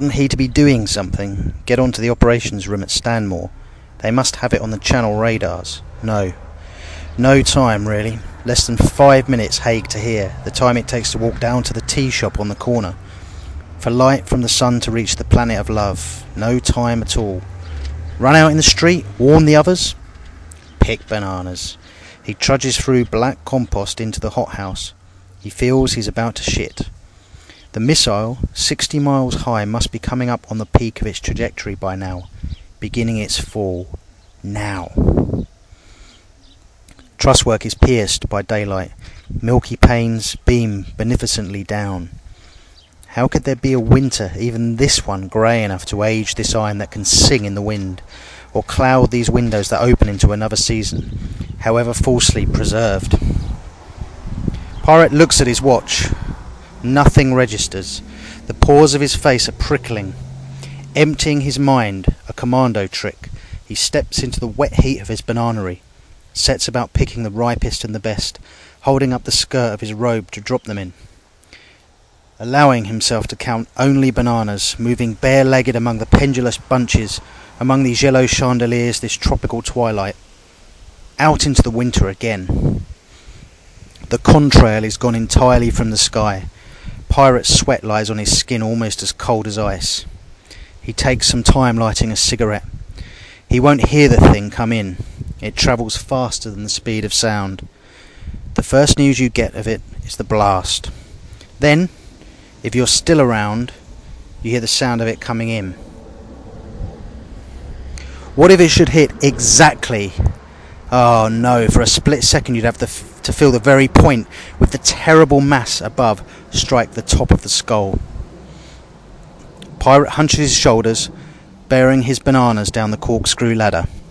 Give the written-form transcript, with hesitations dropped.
Oughtn't he to be doing something? Get onto the operations room at Stanmore. They must have it on the channel radars. No time, really. Less than 5 minutes, Haig, to here. The time it takes to walk down to the tea shop on the corner. For light from the sun to reach the planet of love. No time at all. Run out in the street? Warn the others? Pick bananas. He trudges through black compost into the hothouse. He feels he's about to shit. The missile, 60 miles high, must be coming up on the peak of its trajectory by now. Beginning its fall. Now. Trusswork is pierced by daylight. Milky panes beam beneficently down. How could there be a winter, even this one, grey enough to age this iron that can sing in the wind, or cloud these windows that open into another season, however falsely preserved? Pirate looks at his watch. Nothing registers. The pores of his face are prickling. Emptying his mind, a commando trick, he steps into the wet heat of his bananery, sets about picking the ripest and the best, holding up the skirt of his robe to drop them in. Allowing himself to count only bananas, moving bare-legged among the pendulous bunches, among these yellow chandeliers, this tropical twilight. Out into the winter again. The contrail is gone entirely from the sky. Pirate sweat lies on his skin almost as cold as ice. He takes some time lighting a cigarette. He won't hear the thing come in. It travels faster than the speed of sound. The first news you get of it is the blast. Then, if you're still around, you hear the sound of it coming in. What if it should hit exactly? Oh no, for a split second you'd have to feel the very point with the terrible mass above strike the top of the skull. Pirate hunches his shoulders, bearing his bananas down the corkscrew ladder.